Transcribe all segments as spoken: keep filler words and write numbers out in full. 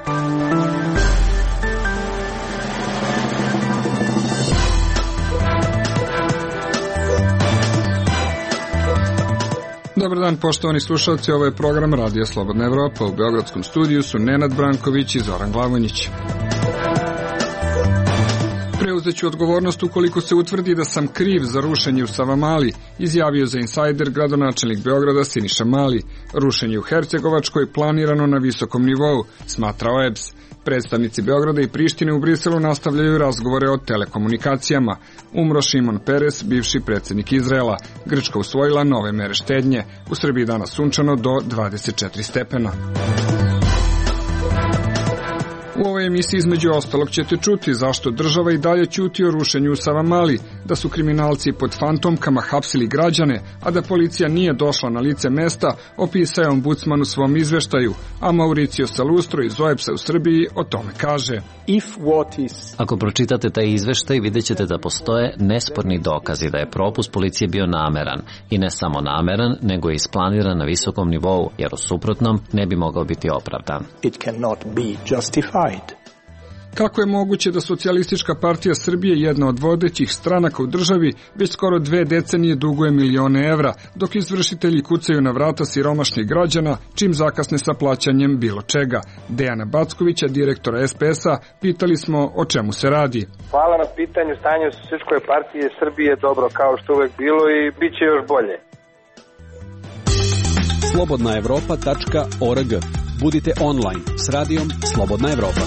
Dobar dan, poštovani slušalci, ovo je program Radija Slobodna Evropa. U beogradskom studiju su Nenad Branković i Zoran Glavonjić. Preuzeću odgovornost ukoliko se utvrdi da sam kriv za rušenje u Savamali, izjavio za Insajder gradonačelnik Beograda Siniša Mali. Rušenje u Hercegovačkoj planirano na visokom nivou, smatra O E B S. Predstavnici Beograda i Prištine u Briselu nastavljaju razgovore o telekomunikacijama. Umro Šimon Peres, bivši predsjednik Izraela. Grčka usvojila nove mere štednje. U Srbiji danas sunčano do dvadeset četiri stepena. U ovoj emisiji između ostalog ćete čuti zašto država i dalje ćuti o rušenju u Savamali, da su kriminalci pod fantomkama hapsili građane, a da policija nije došla na lice mesta, opisao je ombudsman u svom izveštaju, a Mauricio Salustro iz O E B S-a u Srbiji o tome kaže. Ako pročitate taj izveštaj, vidjet ćete da postoje nesporni dokazi da je propust policije bio nameran, i ne samo nameran, nego i isplaniran na visokom nivou, jer u suprotnom ne bi mogao biti opravdan. It cannot be justified. Kako je moguće da Socijalistička partija Srbije, jedna od vodećih stranaka u državi, već skoro dve decenije duguje milione evra, dok izvršitelji kucaju na vrata siromašnih građana, čim zakasne sa plaćanjem bilo čega? Dejana Backovića, direktora S P S-a, pitali smo o čemu se radi. Hvala na pitanju. Stanje u Socijalističkoj partiji Srbije je dobro, kao što uvek bilo, i bit će još bolje. slobodna evropa tačka org. Budite online s radijom Slobodna Evropa.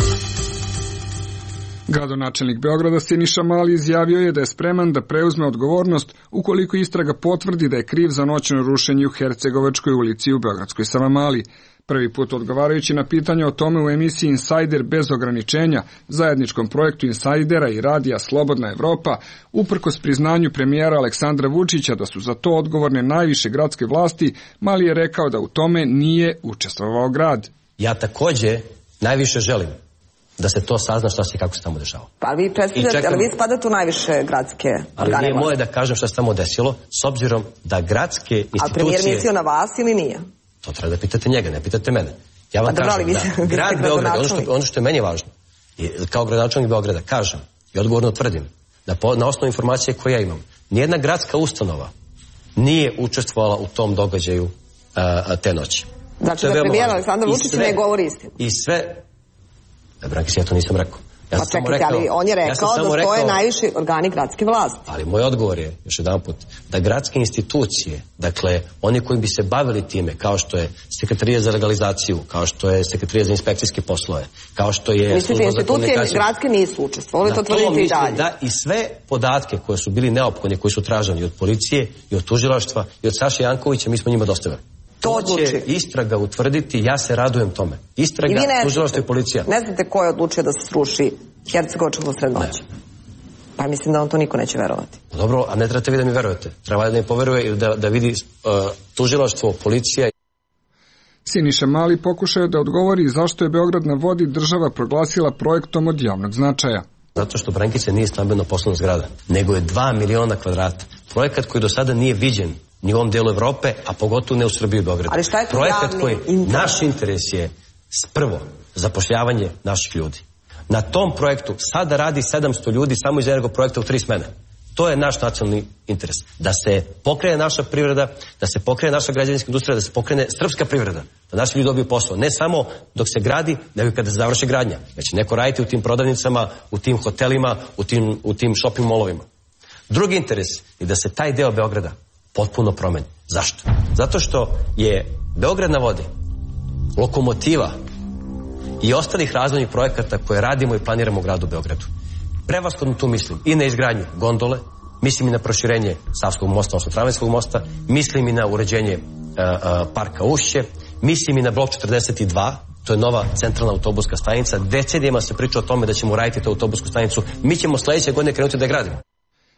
Gradonačelnik Beograda Siniša Mali izjavio je da je spreman da preuzme odgovornost ukoliko istraga potvrdi da je kriv za noćno rušenje u Hercegovačkoj ulici u beogradskoj Savamali. Prvi put odgovarajući na pitanje o tome u emisiji Insajder bez ograničenja, zajedničkom projektu Insajdera i radija Slobodna Evropa, uprkos priznanju premijera Aleksandra Vučića da su za to odgovorne najviše gradske vlasti, Mali je rekao da u tome nije učestvovao grad. Ja takođe najviše želim da se to sazna šta se i kako se tamo dešava. Pa vi predstavljate, ali vi spadate u najviše gradske organe. Ali nije moje da kažem šta se tamo desilo, s obzirom da gradske institucije... A premijer mislio na vas ili nije? To treba da pitate njega, ne pitate mene. Ja vam pa kažem da, da grad Beograd, ono što, ono što je meni važno, i kao gradonačelnik Beograda, kažem i odgovorno tvrdim, da po, na osnovu informacije koje ja imam, nijedna gradska ustanova nije učestvovala u tom događaju a, te noći. Znači da premijer Aleksandar Vučić ne govori istinu. I sve... Da, Brankis, ja to nisam rekao. Ja pa čekajte, rekao, ali on je rekao ja da stoje rekao, najviši organi gradske vlasti. Ali moj odgovor je, još jedan put, da gradske institucije, dakle, oni koji bi se bavili time, kao što je Sekretarija za legalizaciju, kao što je Sekretarija za inspekcijske poslove, kao što je... Mislite, institucije gradske nisu učestvovali, to tvrdite i dalje. Da, i sve podatke koje su bili neophodni, koji su tražani od policije, i od tužilaštva, i od Saše Jankovića, mi smo njima dostavili. To će istraga utvrditi, ja se radujem tome. Istraga, tužilaštvo i policija. Ne znate ko je odlučio da se sruši Hercegovačka posred noći? Pa mislim da on to niko neće verovati. Dobro, a ne trebate vi da mi verujete. Treba da mi poveruje ili da, da vidi uh, tužilaštvo, policija. Siniša Mali pokušao da odgovori zašto je Beograd na vodi država proglasila projektom od javnog značaja. Zato što Brankice nije stambeno poslovna zgrada, nego je dva miliona kvadrata. Projekat koji do sada nije viđen ni u ovom dijelu Evrope, a pogotovo ne u Srbiji i Beogradu. Ali šta je to projekat javni koji, interes? Naš interes je prvo zapošljavanje naših ljudi. Na tom projektu sada radi sedamsto ljudi samo iz jednog projekta u tri smene. To je naš nacionalni interes. Da se pokrene naša privreda, da se pokrene naša građevinska industrija, da se pokrene srpska privreda, da naši ljudi dobiju posao. Ne samo dok se gradi, nego kada se završi gradnja. Znači neko raditi u tim prodavnicama, u tim hotelima, u tim, u tim shopping molovima. Drugi interes je da se taj deo Beograda potpuno promeni. Zašto? Zato što je Beograd na vodi lokomotiva i ostalih razvojnih projekata koje radimo i planiramo u gradu Beogradu. Prevashodno tu mislim i na izgradnju gondole, mislim i na proširenje Savskog mosta, odnosno Tramvajskog mosta, mislim i na uređenje uh, uh, parka Ušće, mislim i na blok četrdeset dva, to je nova centralna autobuska stanica. Decenijama se priča o tome da ćemo raditi tu autobusku stanicu. Mi ćemo sledeće godine krenuti da je gradimo.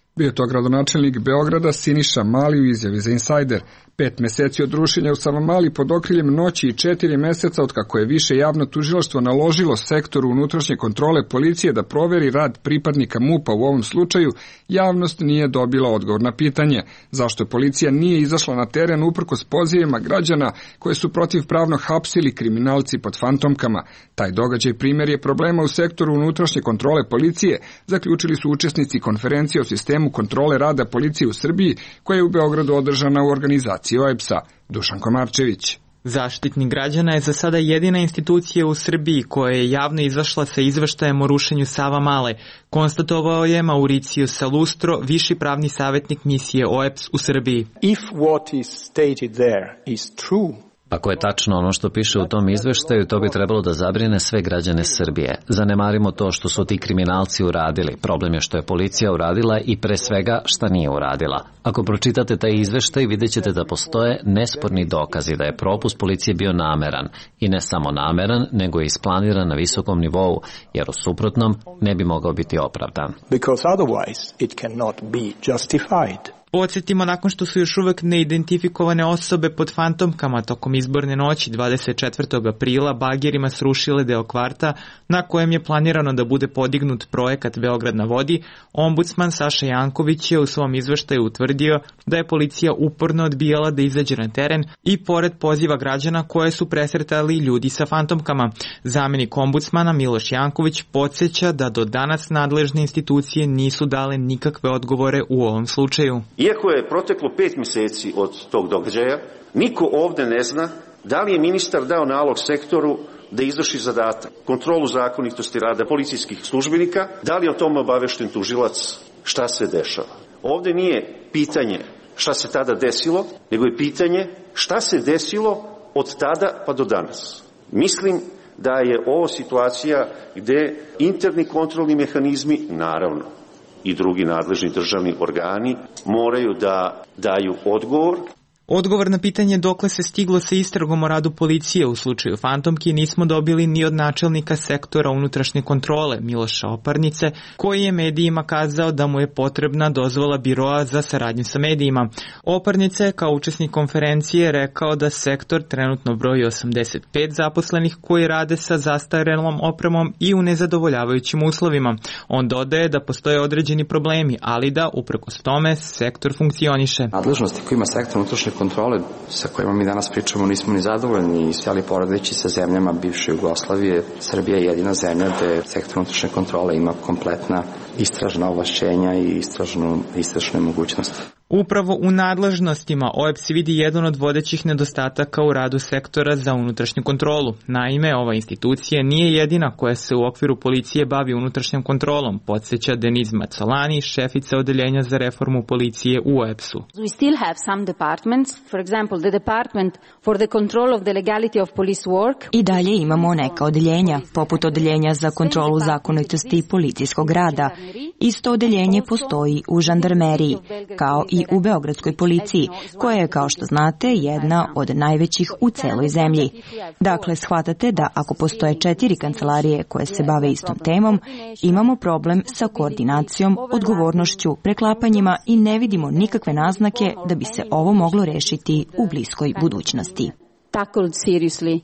Bio to gradonačelnik Beograda Siniša Mali u izjavi za Insider. Pet meseci od rušenja u Savamali pod okriljem noći i četiri meseca od kako je više javno tužilaštvo naložilo sektoru unutrašnje kontrole policije da proveri rad pripadnika MUP-a u ovom slučaju, javnost nije dobila odgovor na pitanje zašto policija nije izašla na teren uprkos pozivima građana koje su protivpravno hapsili kriminalci pod fantomkama. Taj događaj primjer je problema u sektoru unutrašnje kontrole policije, zaključili su učesnici konferencije o sistemu kontrole rada policije u Srbiji, koja je u Beogradu održana u organizaciji O E B S-a. Dušan Komarčević. Zaštitnik građana je za sada jedina institucija u Srbiji koja je javno izašla sa izveštajem o rušenju Savamale, konstatovao je Mauricio Salustro, viši pravni savjetnik misije O E B S u Srbiji. If what is stated there is true, ako je tačno ono što piše u tom izveštaju, to bi trebalo da zabrine sve građane Srbije. Zanemarimo to što su ti kriminalci uradili. Problem je što je policija uradila i pre svega šta nije uradila. Ako pročitate taj izveštaj, vidjet ćete da postoje nesporni dokazi da je propust policije bio nameran. I ne samo nameran, nego je isplaniran na visokom nivou, jer u suprotnom ne bi mogao biti opravdan. Because otherwise it cannot be justified. Podsjetimo, nakon što su još uvek neidentifikovane osobe pod fantomkama tokom izborne noći dvadeset četvrtog aprila bagerima srušile deo kvarta na kojem je planirano da bude podignut projekat Beograd na vodi, ombudsman Saša Janković je u svom izveštaju utvrdio da je policija uporno odbijala da izađe na teren i pored poziva građana koje su presretali ljudi sa fantomkama. Zamenik ombudsmana Miloš Janković podsjeća da do danas nadležne institucije nisu dale nikakve odgovore u ovom slučaju. Iako je proteklo pet meseci od tog događaja, niko ovde ne zna da li je ministar dao nalog sektoru da izvrši zadatak, kontrolu zakonitosti rada policijskih službenika, da li je o tome obavešten tužilac, šta se dešava. Ovde nije pitanje šta se tada desilo, nego je pitanje šta se desilo od tada pa do danas. Mislim da je ovo situacija gde interni kontrolni mehanizmi, naravno, i drugi nadležni državni organi moraju da daju odgovor. Odgovor na pitanje dokle se stiglo sa istragom o radu policije u slučaju fantomki nismo dobili ni od načelnika sektora unutrašnje kontrole Miloša Oparnice, koji je medijima kazao da mu je potrebna dozvola biroa za saradnju sa medijima. Oparnice je kao učesnik konferencije rekao da sektor trenutno broji osamdeset pet zaposlenih koji rade sa zastarelom opremom i u nezadovoljavajućim uslovima. On dodaje da postoje određeni problemi, ali da uprkos tome sektor funkcioniše. Nadležnosti koje ima sektor unutrašnje kontrole sa kojima mi danas pričamo nismo ni zadovoljni, ali poredeći sa zemljama bivše Jugoslavije, Srbija je jedina zemlja gde sektor unutrašnje kontrole ima kompletna istražna ovlašćenja i istražnu, istražne mogućnosti. Upravo u nadležnostima O E B S vidi jedan od vodećih nedostataka u radu sektora za unutrašnju kontrolu. Naime, ova institucija nije jedina koja se u okviru policije bavi unutrašnjom kontrolom, podsjeća Deniz Macolani, šefica odeljenja za reformu policije u O E B S-u. We still have some departments, for example, the Department for the Control of the Legality of Police Work. I dalje imamo neka odeljenja, poput odeljenja za kontrolu zakonitosti policijskog rada. Isto odeljenje postoji u žandarmeriji, kao i u Beogradskoj policiji, koja je, kao što znate, jedna od najvećih u celoj zemlji. Dakle, shvatate da ako postoje četiri kancelarije koje se bave istom temom, imamo problem sa koordinacijom, odgovornošću, preklapanjima i ne vidimo nikakve naznake da bi se ovo moglo rešiti u bliskoj budućnosti. Tackled seriously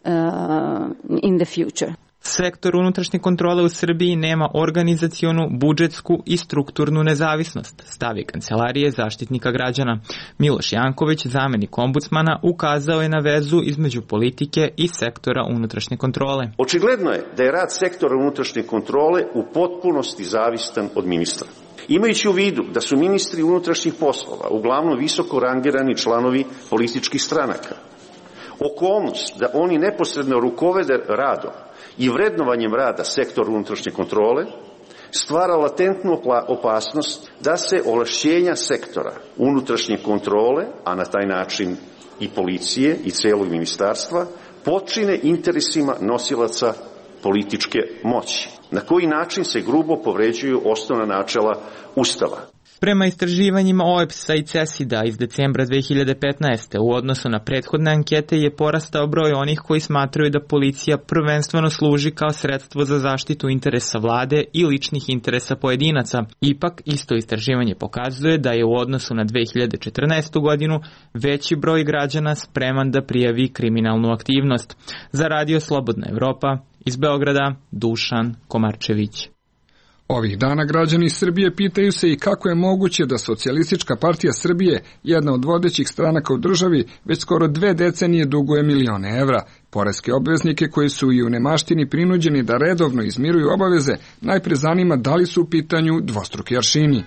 uh, in the future. Sektor unutrašnje kontrole u Srbiji nema organizacionu, budžetsku i strukturnu nezavisnost, stavi Kancelarije zaštitnika građana. Miloš Janković, zamenik ombudsmana, ukazao je na vezu između politike i sektora unutrašnje kontrole. Očigledno je da je rad sektora unutrašnje kontrole u potpunosti zavistan od ministra. Imajući u vidu da su ministri unutrašnjih poslova uglavnom visoko rangirani članovi političkih stranaka, okolnost da oni neposredno rukovode radom i vrednovanjem rada sektora unutrašnje kontrole stvara latentnu opasnost da se ovlašćenja sektora unutrašnje kontrole, a na taj način i policije i celog ministarstva, potčine interesima nosilaca političke moći, na koji način se grubo povređuju osnovna načela Ustava. Prema istraživanjima O E P S-a i CESID-a iz decembra dve hiljade petnaeste. u odnosu na prethodne ankete je porastao broj onih koji smatraju da policija prvenstveno služi kao sredstvo za zaštitu interesa vlade i ličnih interesa pojedinaca. Ipak, isto istraživanje pokazuje da je u odnosu na dve hiljade četrnaestu. godinu veći broj građana spreman da prijavi kriminalnu aktivnost. Za Radio Slobodna Evropa, iz Beograda, Dušan Komarčević. Ovih dana građani Srbije pitaju se i kako je moguće da Socijalistička partija Srbije, jedna od vodećih stranaka u državi, već skoro dve decenije duguje milione evra. Poreske obveznike koji su i u nemaštini prinuđeni da redovno izmiruju obaveze, najpre zanima da li su u pitanju dvostruki aršini.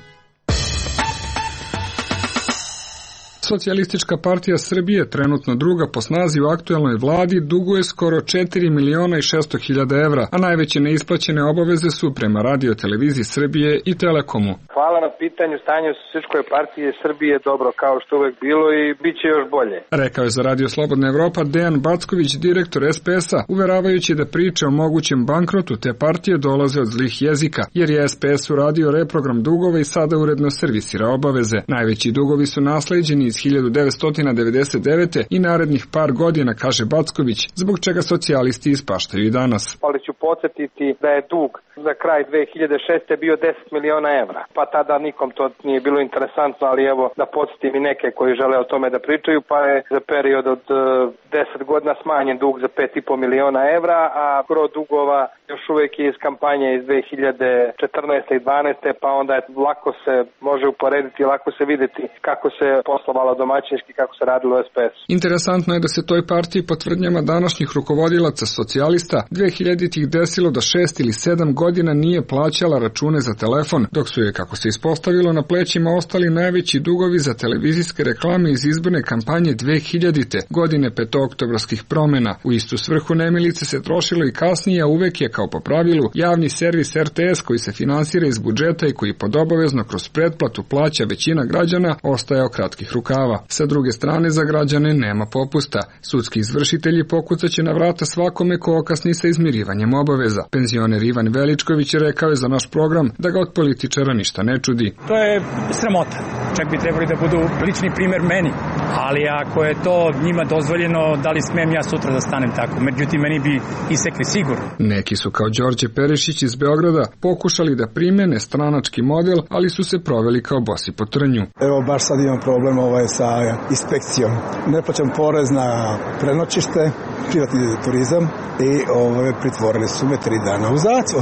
Socijalistička partija Srbije, trenutno druga po snazi u aktuelnoj vladi, duguje skoro četiri miliona i šesto hiljada evra, a najveće neisplaćene obaveze su prema Radio televiziji Srbije i Telekomu. Hvala na pitanju. Stanje u Socijalističkoj partiji Srbije dobro kao što uvek bilo i bit će još bolje. Rekao je za Radio Slobodna Evropa Dejan Backović, direktor S P S-a, uveravajući da priče o mogućem bankrotu te partije dolaze od zlih jezika, jer je S P S uradio reprogram dugova i sada uredno servisira obaveze. Najveći dugovi su nasleđeni iz hiljadu devetsto devedeset devete. i narednih par godina, kaže Backović, zbog čega socijalisti ispaštaju i danas. Ali ću podsjetiti da je dug za kraj dve hiljade šeste. bio deset miliona evra, pa tada nikom to nije bilo interesantno, ali evo da podsjetim i neke koji žele o tome da pričaju, pa je za period od deset godina smanjen dug za pet i po miliona evra, a gro dugova još uvek je iz kampanje iz dve hiljade četrnaeste. i dvanaeste. pa onda je lako se može uporediti, lako se videti kako se poslovalo domaćinski, kako se radilo u S P S-u. Interesantno je da se toj partiji po tvrdnjama današnjih rukovodilaca socijalista dve hiljaditih desilo da šest ili sedam godina nije plaćala račune za telefon, dok su je, kako se ispostavilo, na plećima ostali najveći dugovi za televizijske reklame iz izborne kampanje dve hiljadite. godine petooktobarskih promena. U istu svrhu nemilice se trošilo i kasnije, a uvek je, kao po pravilu, javni servis R T S koji se finansira iz budžeta i koji podobavezno kroz pretplatu plaća većina građana, ostajao kratkih rukava. Sa druge strane, za građane nema popusta. Sudski izvršitelji pokucaće na vrata svakome ko okasni sa izmirivanjem obaveza. Penzioner Ivan Veličković rekao je za naš program da ga od političara ništa ne čudi. To je sramota. Čak bi trebali da budu lični primer meni. Ali ako je to njima dozvoljeno, da li smem ja sutra da stanem tako? Međutim, meni bi isekli sigurno. Neki su kao Đorđe Perišić iz Beograda pokušali da primene stranački model, ali su se proveli kao bosi po trnju. Evo, baš sad imam problem ovaj sa inspekcijom. Ne plaćam porez na prenoćište, privatni turizam i ovaj, pritvorili su me tri dana u zatvor.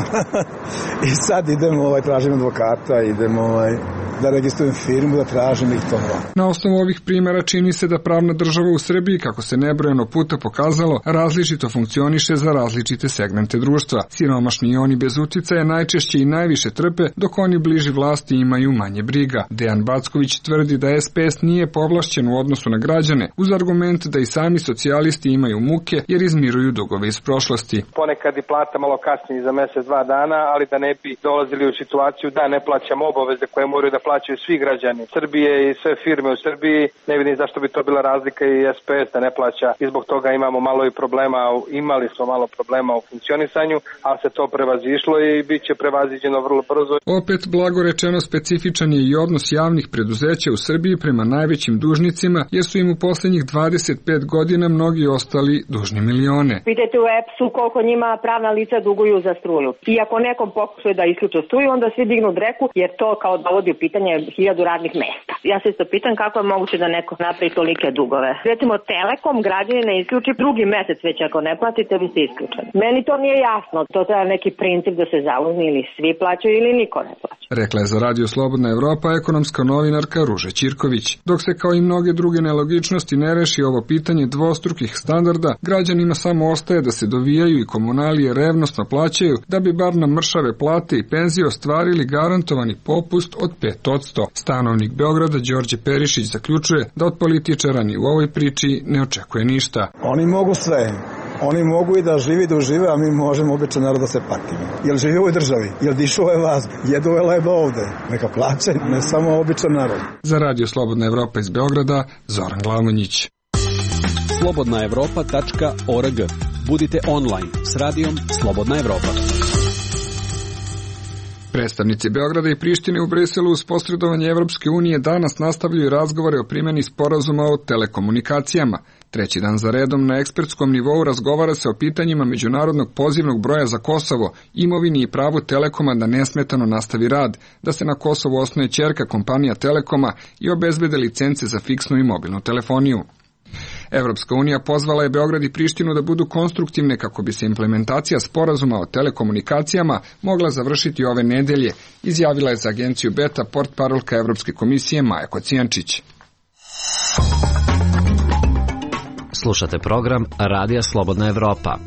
I sad idem, ovaj, tražim advokata, idem ovaj, da registrujem firmu, da tražim ih to. Na osnovu ovih primjera čini se da pravna država u Srbiji, kako se nebrojeno puta pokazalo, različito funkcioniše za različite segmente društva. Siromašni i oni bez uticaja najčešće i najviše trpe, dok oni bliži vlasti imaju manje briga. Dejan Backović tvrdi da S P S nije povlašćen u odnosu na građane, uz argument da i sami socijalisti imaju muke jer izmiruju dugove iz prošlosti. Ponekad i plata malo kasnije za mesec, dva dana, ali da ne bi dolazili u situaciju da ne plaćamo obaveze koje moraju da plaćaju svi građani Srbije i sve firme u Srbiji. Ne vidim zašto bi to bila razlika i S P S da ne plaća i zbog toga imamo malo i problema, imali smo malo problema u funkcionisanju, ali se to prevazišlo i bit će prevaziđeno vrlo brzo. Opet, blago rečeno, specifičan je i odnos javnih preduzeća u Srbiji prema najvećim dužnicima, jer su im u poslednjih dvadeset pet godina mnogi ostali dužni milione. Pitajte u E P S-u koliko njima pravna lica duguju za struju. I ako nekom pokušaju da isključu struju, onda svi dignu dreku, jer to kao dovodi u pitanje hiljadu radnih mesta. Ja se isto pitam kako je moguće da neko napravi tolike dugove. Recimo, Telekom građani ne isključi drugi mesec, već ako ne platite, vi ste isključeni. Meni to nije jasno. To treba neki princip da se zauzme ili svi plaćaju ili niko ne plaća. Rekla je za Radio Slobodna Evropa ekonomska novinarka Ruža Ćirković. Dok se kao i mnoge druge nelogičnosti ne reši ovo pitanje dvostrukih standarda, građanima samo ostaje da se dovijaju i komunalije revnosno plaćaju, da bi bar na mršave plate i penzije ostvarili garantovani popust od pet posto. Stanovnik Beograda Đorđe Perišić zaključuje da od političara ni u ovoj priči ne očekuje ništa. Oni mogu sve. Oni mogu i da živi, da užive, a mi možemo običan narod da se patimo. Jel živi u ovoj državi? Jel dišu ovaj vazduh? Jedu ovaj leba ovde? Neka plaće, ne samo običan narod. Za Radio Slobodna Evropa iz Beograda, Zoran Glamonjić. slobodna evropa tačka org. Budite online s radijom Slobodna Evropa. Predstavnici Beograda i Prištine u Briselu uz posredovanje Evropske unije danas nastavljaju razgovore o primjeni sporazuma o telekomunikacijama. Treći dan za redom na ekspertskom nivou razgovara se o pitanjima međunarodnog pozivnog broja za Kosovo, imovini i pravu Telekoma da nesmetano nastavi rad, da se na Kosovu osnuje ćerka kompanija Telekoma i obezbede licence za fiksnu i mobilnu telefoniju. Evropska unija pozvala je Beograd i Prištinu da budu konstruktivne kako bi se implementacija sporazuma o telekomunikacijama mogla završiti ove nedelje, izjavila je za agenciju Beta portparolka Evropske komisije Maja Kocijančić. Slušate program Radija Slobodna Evropa.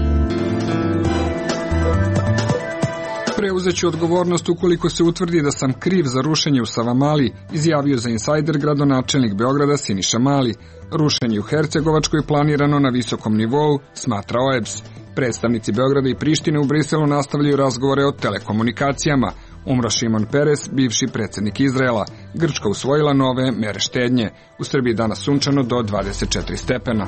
Preuzeću odgovornost ukoliko se utvrdi da sam kriv za rušenje u Savamali, izjavio za Insajder gradonačelnik Beograda Siniša Mali. Rušenje u Hercegovačkoj planirano na visokom nivou, smatra O E B S. Predstavnici Beograda i Prištine u Briselu nastavljaju razgovore o telekomunikacijama. Umro Šimon Peres, bivši predsjednik Izraela. Grčka usvojila nove mere štednje. U Srbiji danas sunčano do dvadeset četiri stepena.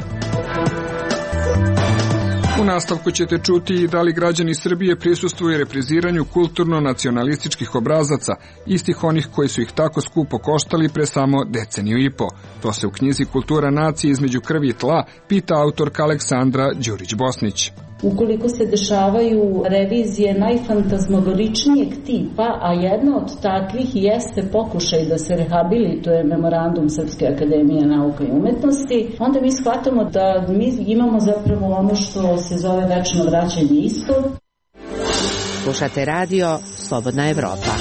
U nastavku ćete čuti i da li građani Srbije prisustvuju repriziranju kulturno-nacionalističkih obrazaca, istih onih koji su ih tako skupo koštali pre samo deceniju i po. To se u knjizi Kultura nacije između krvi i tla pita autorka Aleksandra Đurić-Bosnić. Ukoliko se dešavaju revizije najfantazmogoričnijeg tipa, a jedna od takvih jeste pokušaj da se rehabilituje memorandum Srpske akademije nauka i umetnosti, onda mi shvatamo da mi imamo zapravo ono što se zove večno vraćanje isto. Slušate radio Slobodna Evropa.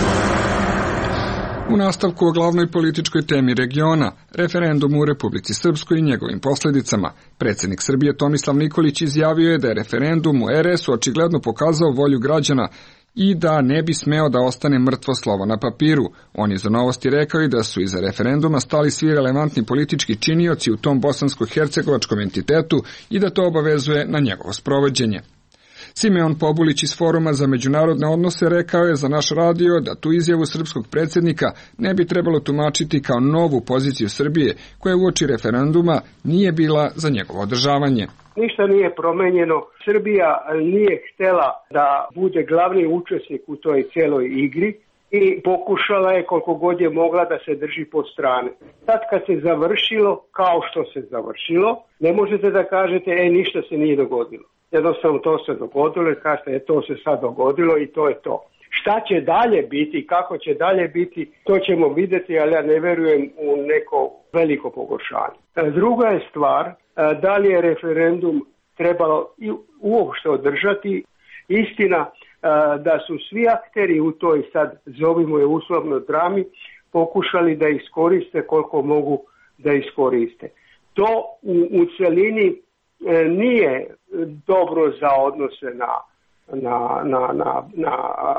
U nastavku o glavnoj političkoj temi regiona, referendumu u Republici Srpskoj i njegovim posljedicama, predsjednik Srbije Tomislav Nikolić izjavio je da je referendum u R S-u očigledno pokazao volju građana i da ne bi smeo da ostane mrtvo slovo na papiru. On je za Novosti rekao i da su iza referenduma stali svi relevantni politički činioci u tom bosansko-hercegovačkom entitetu i da to obavezuje na njegovo sprovođenje. Simeon Pobulić iz Foruma za međunarodne odnose rekao je za naš radio da tu izjavu srpskog predsjednika ne bi trebalo tumačiti kao novu poziciju Srbije, koja uoči referenduma nije bila za njegovo održavanje. Ništa nije promenjeno. Srbija nije htela da bude glavni učesnik u toj cijeloj igri i pokušala je koliko god je mogla da se drži po strane. Sad kad se završilo kao što se završilo, ne možete da kažete e ništa se nije dogodilo. Jednostavno to se dogodilo i kažete e, to se sad dogodilo i to je to. Šta će dalje biti, kako će dalje biti, to ćemo vidjeti, ali ja ne verujem u neko veliko pogoršanje. Druga je stvar, da li je referendum trebalo uopšte održati. Istina da su svi akteri u toj, sad zovimo je uslovno drami, pokušali da iskoriste koliko mogu da iskoriste. To u, u celini nije dobro za odnose na, na, na, na, na,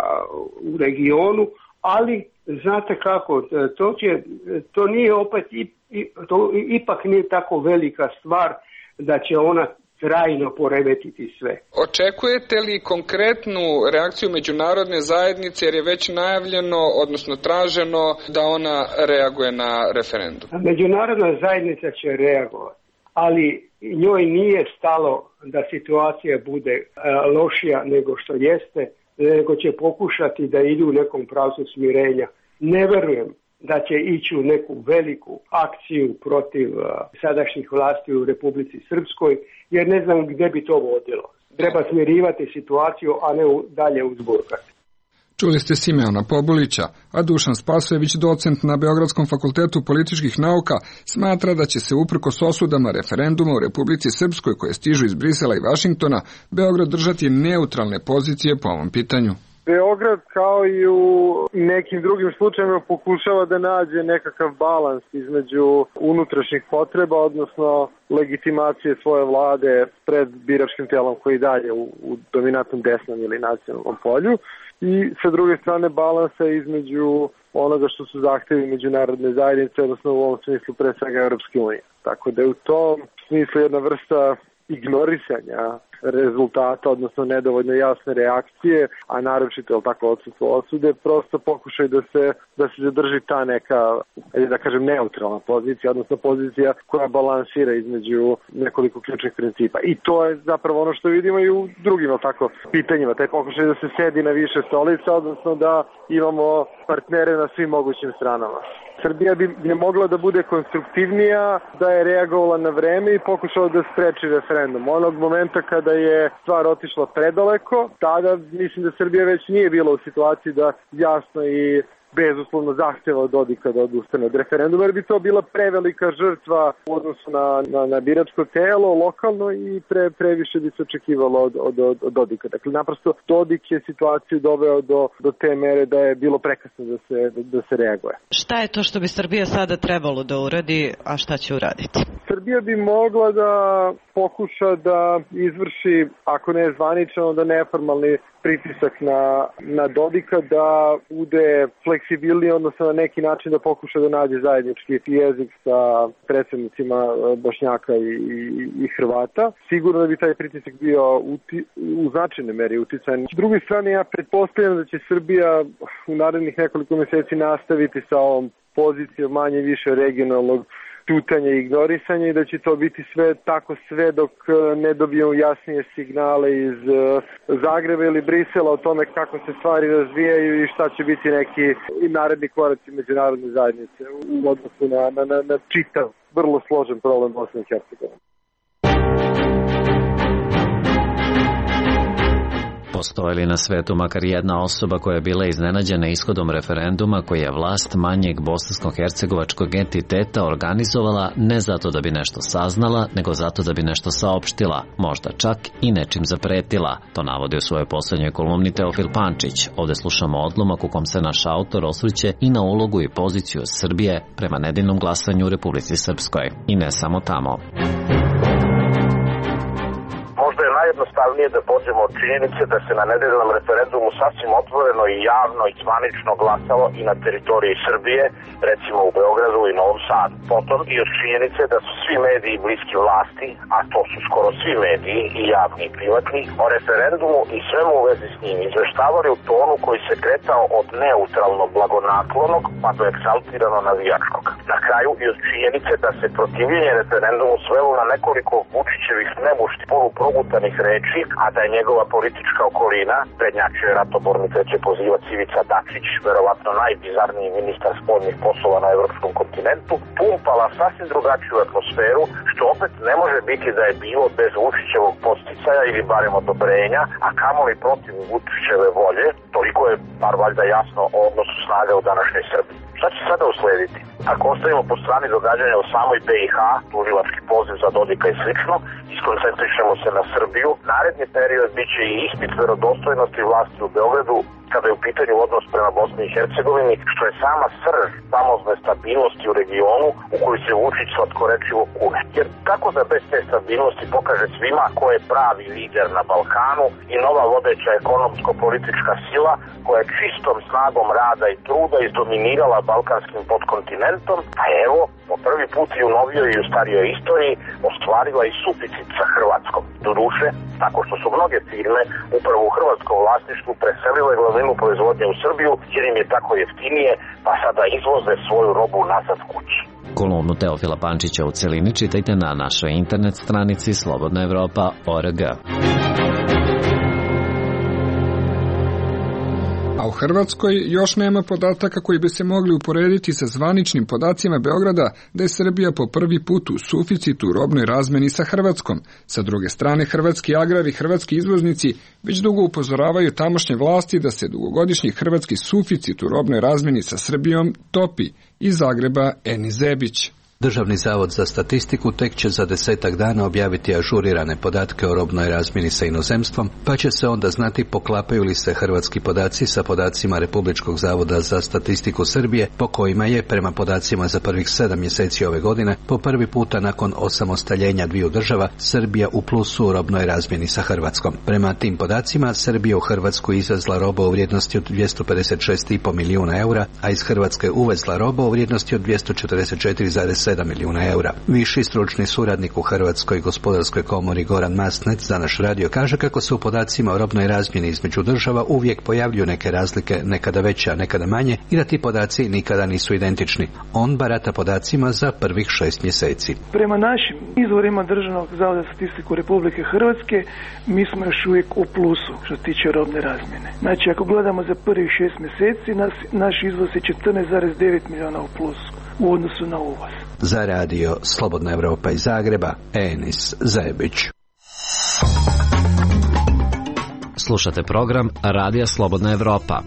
u regionu, ali znate kako, to, će, to nije opet, to ipak nije tako velika stvar da će ona trajno poremetiti sve. Očekujete li konkretnu reakciju međunarodne zajednice jer je već najavljeno, odnosno traženo da ona reaguje na referendum? Međunarodna zajednica će reagovati, ali njoj nije stalo da situacija bude lošija nego što jeste, nego će pokušati da idu u nekom pravcu smirenja. Ne verujem da će ići u neku veliku akciju protiv sadašnjih vlasti u Republici Srpskoj, jer ne znam gdje bi to vodilo. Treba smirivati situaciju, a ne dalje uzburkati. Čuli ste Simeona Pobulića, a Dušan Spasojević, docent na Beogradskom fakultetu političkih nauka, smatra da će se uprkos osudama referenduma u Republici Srpskoj koje stižu iz Brisela i Vašingtona, Beograd držati neutralne pozicije po ovom pitanju. Beograd kao i u nekim drugim slučajevima pokušava da nađe nekakav balans između unutrašnjih potreba, odnosno legitimacije svoje vlade pred biračkim telom koji dalje u, u dominantnom desnom ili nacionalnom polju. I sa druge strane balansa između onoga što su zahtevi međunarodne zajednice, odnosno u ovom smislu pre svega Europske unije. Tako da je u tom smislu jedna vrsta ignorisanja rezultata, odnosno nedovoljno jasne reakcije, a naročito je tako odsustvo osude, prosto pokušaj da se da se zadrži ta neka, da kažem, neutralna pozicija, odnosno pozicija koja balansira između nekoliko ključnih principa. I to je zapravo ono što vidimo i u drugim tako pitanjima, taj pokušaj da se sedi na više stolica, odnosno da imamo partnere na svim mogućim stranama. Srbija bi ne mogla da bude konstruktivnija, da je reagovala na vreme i pokušala da spreči referendum. Onog momenta kada je stvar otišla predaleko, tada mislim da Srbija već nije bila u situaciji da jasno i bezuslovno zahteva od Dodika da odustane od referenduma, jer bi to bila prevelika žrtva u odnosu na, na, na biračko telo, lokalno, i pre, previše bi se očekivalo od, od, od, od Dodika. Dakle, naprosto Dodik je situaciju doveo do, do te mere da je bilo prekasno da se, da, da se reaguje. Šta je to što bi Srbija sada trebalo da uradi, a šta će uraditi? Srbija bi mogla da pokuša da izvrši, ako ne zvanično, da neformalni pritisak na, na Dodika, da bude fleksibilniji, odnosno na neki način da pokuša da nađe zajednički jezik sa predsednicima Bošnjaka i, i, i Hrvata. Sigurno da bi taj pritisak bio uti, u značajnoj meri uticajan. S druge strane, ja pretpostavljam da će Srbija u narednih nekoliko meseci nastaviti sa ovom pozicijom manje više regionalnog ćutanja i ignorisanja i da će to biti sve tako sve dok ne dobijemo jasnije signale iz Zagreba ili Brisela o tome kako se stvari razvijaju i šta će biti neki naredni koraci međunarodne zajednice u odnosu na, na, na, na čitav, vrlo složen problem Bosne i Hercegovine. Postoji li na svetu makar jedna osoba koja je bila iznenađena ishodom referenduma koji je vlast manjeg bosansko-hercegovačkog entiteta organizovala ne zato da bi nešto saznala, nego zato da bi nešto saopštila, možda čak i nečim zapretila. To navodi u svojoj poslednjoj kolumni Teofil Pančić. Ovde slušamo odlomak u kom se naš autor osvrće i na ulogu i poziciju Srbije prema nedeljnom glasanju u Republici Srpskoj. I ne samo tamo. Najjednostavnije da pođemo od činjenice da se na nedeljnom referendumu sasvim otvoreno i javno i zvanično glasalo i na teritoriji Srbije, recimo u Beogradu i Novom Sadu. Potom i od činjenice da su svi mediji bliski vlasti, a to su skoro svi mediji, i javni i privatni, o referendumu i svemu u vezi s njim izveštavali u tonu koji se kretao od neutralno blagonaklonog pa do eksaltirano navijačkog. Na kraju i od činjenice da se protivljenje referendumu svelo na nekoliko Vučićevih nemušti poluprogutanih reči, a da je njegova politička okolina, prednjačio je ratoborni treće pozivac Ivica Dačić, verovatno najbizarniji ministar spoljnih poslova na evropskom kontinentu, pumpala sasvim drugačiju atmosferu, što opet ne može biti da je bilo bez Vučićevog podsticaja ili barem odobrenja, a kamoli protiv Vučićeve volje. Toliko je bar valjda jasno o odnosu snaga u današnjoj Srbiji. Šta će sada uslediti? Ako ostavimo po strani događanja u samoj B i H, tužilački poziv za Dodika i slično, iskoncentrišemo se na Srbiju, naredni period bit će i ispit verodostojnosti vlasti u Beogradu kada je u pitanju odnos prema Bosni i Hercegovini, što je sama srž famozne stabilnosti u regionu u koju se Vučić slatkorečivo kune. Jer kako da bez te stabilnosti pokaže svima ko je pravi lider na Balkanu i nova vodeća ekonomsko-politička sila koja je čistom snagom rada i truda izdominirala balkanskim podkontinentom, a evo, po prvi put i u novijoj i u starijoj istoriji ostvarila i suficit sa Hrvatskom. Doduše, tako što su mnoge firme upravo u hrvatskom vlasništvu preselile glavninu proizvodnje u Srbiju jer im je tako jeftinije, pa sada izvoze svoju robu nazad kući. Kolumnu Teofila Pančića u celini čitajte na našoj internet stranici slobodna evropa tačka org. A u Hrvatskoj još nema podataka koji bi se mogli uporediti sa zvaničnim podacima Beograda da je Srbija po prvi put u suficitu u robnoj razmeni sa Hrvatskom. Sa druge strane, hrvatski agrar i hrvatski izvoznici već dugo upozoravaju tamošnje vlasti da se dugogodišnji hrvatski suficit u robnoj razmeni sa Srbijom topi. Iz Zagreba Eni Zebić. Državni zavod za statistiku tek će za desetak dana objaviti ažurirane podatke o robnoj razmjeni sa inozemstvom, pa će se onda znati poklapaju li se hrvatski podaci sa podacima Republičkog zavoda za statistiku Srbije, po kojima je, prema podacima za prvih sedam mjeseci ove godine, po prvi puta nakon osamostaljenja dviju država, Srbija u plusu u robnoj razmjeni sa Hrvatskom. Prema tim podacima, Srbija u Hrvatsku izvezla roba u vrijednosti od dvjesto pedeset šest zarez pet milijuna eura, a iz Hrvatske uvezla roba u vrijednosti od dvjesto četrdeset četiri zarez sedam milijuna eura. Viši stručni suradnik u Hrvatskoj gospodarskoj komori Goran Masnec za naš radio kaže kako se u podacima o robnoj razmjeni između država uvijek pojavljuju neke razlike, nekada veće, a nekada manje, i da ti podaci nikada nisu identični. On barata podacima za prvih šest mjeseci. Prema našim izvorima Državnog zavoda za statistiku Republike Hrvatske, mi smo još uvijek u plusu što se tiče robne razmjene. Znači, ako gledamo za prvih šest mjeseci, nas, naš izvoz je četrnaest zarez devet milijuna u plusu u odnosu na uvoz. Za radio Slobodna Evropa iz Zagreba, Enis Zajebić. Slušate program Radija Slobodna Evropa.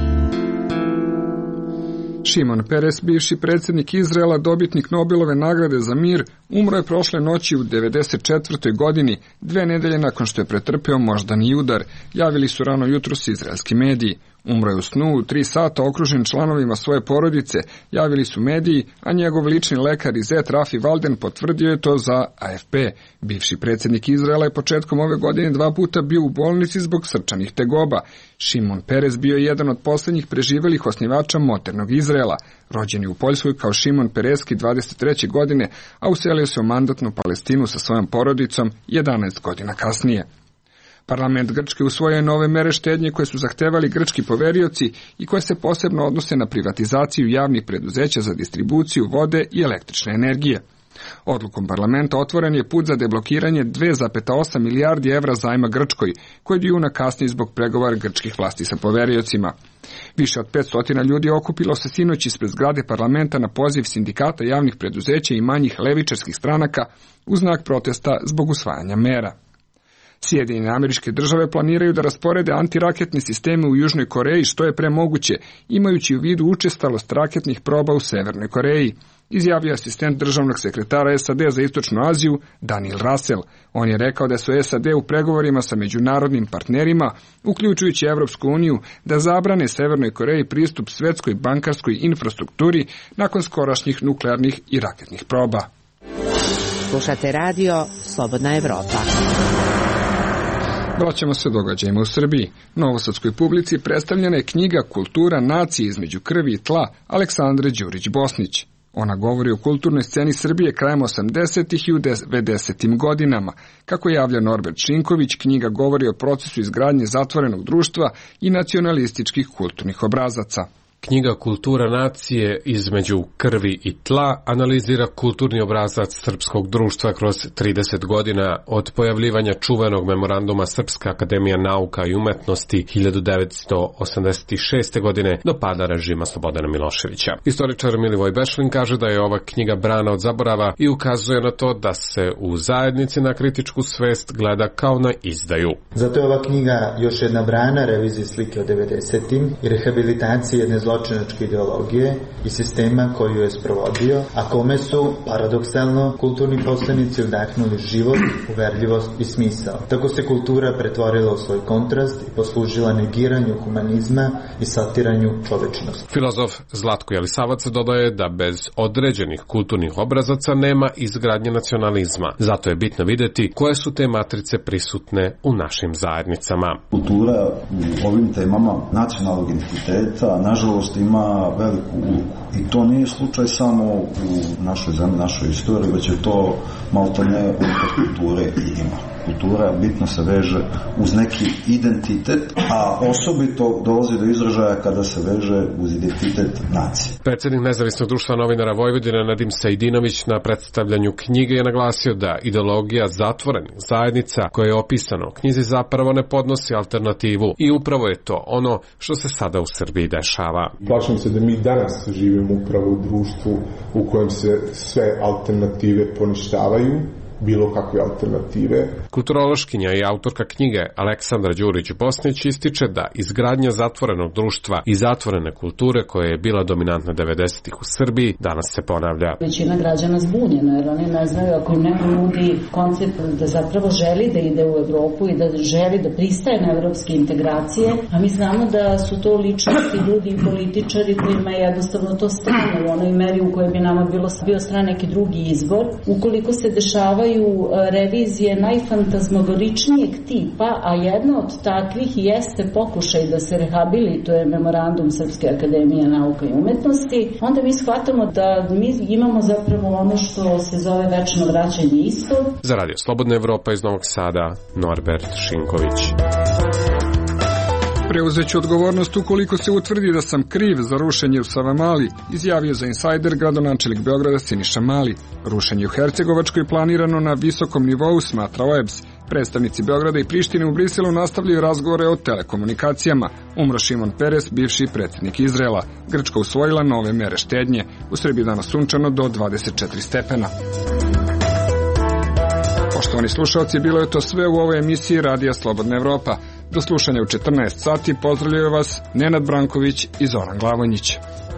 Šimon Peres, bivši predsjednik Izraela, dobitnik Nobelove nagrade za mir, umro je prošle noći u devedeset četvrtoj godini, dve nedelje nakon što je pretrpeo moždani udar, javili su rano jutros izraelski mediji. Umro je u snu u tri sata okružen članovima svoje porodice, javili su mediji, a njegov lični lekar Izet Rafi Valden potvrdio je to za A F P. Bivši predsjednik Izraela je početkom ove godine dva puta bio u bolnici zbog srčanih tegoba. Šimon Peres bio je jedan od posljednjih preživelih osnivača modernog Izraela. Rođen je u Poljskoj kao Šimon Pereski dvadeset treće godine, a uselio se u mandatnu Palestinu sa svojom porodicom jedanaest godina kasnije. Parlament Grčke usvojio je nove mere štednje koje su zahtevali grčki poverioci i koje se posebno odnose na privatizaciju javnih preduzeća za distribuciju vode i električne energije. Odlukom parlamenta otvoren je put za deblokiranje dve zarez osam milijardi evra zajma Grčkoj, koji je juna kasnije zbog pregovora grčkih vlasti sa poveriocima. Više od petsto ljudi okupilo se sinoć ispred zgrade parlamenta na poziv sindikata javnih preduzeća i manjih levičarskih stranaka u znak protesta zbog usvajanja mera. Sjedinjene Američke Države planiraju da rasporede antiraketne sisteme u Južnoj Koreji što je pre moguće, imajući u vidu učestalost raketnih proba u Severnoj Koreji, izjavio asistent državnog sekretara S A D za Istočnu Aziju Daniel Russell. On je rekao da su S A D u pregovorima sa međunarodnim partnerima, uključujući Evropsku uniju, da zabrane Severnoj Koreji pristup svetskoj bankarskoj infrastrukturi nakon skorašnjih nuklearnih i raketnih proba. Slušate radio Slobodna Evropa. Vraćamo se događajima u Srbiji. Novosadskoj publici predstavljena je knjiga Kultura nacije između krvi i tla Aleksandre Đurić-Bosnić. Ona govori o kulturnoj sceni Srbije krajem osamdesetih i u devedesetim godinama. Kako javlja Norbert Šinković, knjiga govori o procesu izgradnje zatvorenog društva i nacionalističkih kulturnih obrazaca. Knjiga Kultura nacije između krvi i tla analizira kulturni obrazac srpskog društva kroz trideset godina od pojavljivanja čuvenog memoranduma Srpska akademija nauka i umetnosti hiljadu devetsto osamdeset šeste. godine do pada režima Slobodana Miloševića. Istoričar Milivoj Bešlin kaže da je ova knjiga brana od zaborava i ukazuje na to da se u zajednici na kritičku svest gleda kao na izdaju. Zato je ova knjiga još jedna brana revizije slike o devedesetim i rehabilitacije jedne zločinačke ideologije i sistema koju je sprovodio, a kome su, paradoksalno, kulturni poslanici udahnuli život, uverljivost i smisao. Tako se kultura pretvorila u svoj kontrast i poslužila negiranju humanizma i satiranju čovečnosti. Filozof Zlatko Jelisavac dodaje da bez određenih kulturnih obrazaca nema izgradnje nacionalizma. Zato je bitno videti koje su te matrice prisutne u našim zajednicama. Kultura u ovim temama nacionalnog identiteta, nažalost, ima veliku ulogu. I to nije slučaj samo u našoj zemlji, našoj istoriji, već je to maltene unutar kulture i ima. Kultura bitno se veže uz neki identitet, a osobito dolazi do izražaja kada se veže uz identitet nacije. Predsjednik Nezavisnog društva novinara Vojvodine Nadim Sajdinović na predstavljanju knjige je naglasio da ideologija zatvorenih zajednica koja je opisana u knjizi zapravo ne podnosi alternativu i upravo je to ono što se sada u Srbiji dešava. Plašim se da mi danas živimo upravo u društvu u kojem se sve alternative poništavaju, bilo kakve alternative. Kulturološkinja i autorka knjige Aleksandra Đurić-Bosnić ističe da izgradnja zatvorenog društva i zatvorene kulture koja je bila dominantna devedesetih u Srbiji danas se ponavlja. Većina građana zbunjena jer oni ne znaju ako im neko nudi koncept da zapravo želi da ide u Evropu i da želi da pristaje na evropske integracije, a mi znamo da su to ličnosti, ljudi i političari kojima je jednostavno to strano u onoj meri u kojoj bi nama bilo bio stran neki drugi izbor. Ukoliko se dešavaju dešavaju revizije najfantazmagoričnijeg tipa, a jedna od takvih jeste pokušaj da se rehabilituje memorandum Srpske akademije nauka i umetnosti, onda mi shvatamo da mi imamo zapravo ono što se zove večno vraćanje isto. Za Radio Slobodna Evropa iz Novog Sada, Norbert Šinković. Preuzeću odgovornost ukoliko se utvrdi da sam kriv za rušenje u Savamali, izjavio za Insider gradonačelnik Beograda Siniša Mali. Rušenje u Hercegovačkoj planirano na visokom nivou, smatra O E B S. Predstavnici Beograda i Prištine u Briselu nastavljaju razgovore o telekomunikacijama. Umro Šimon Peres, bivši predsjednik Izraela. Grčka usvojila nove mere štednje. U Srbiji danas sunčano do dvadeset četiri stepena. Poštovani slušalci, bilo je to sve u ovoj emisiji Radija Slobodna Evropa. Do slušanja u četrnaest sati pozdravljaju vas Nenad Branković i Zoran Glavonjić.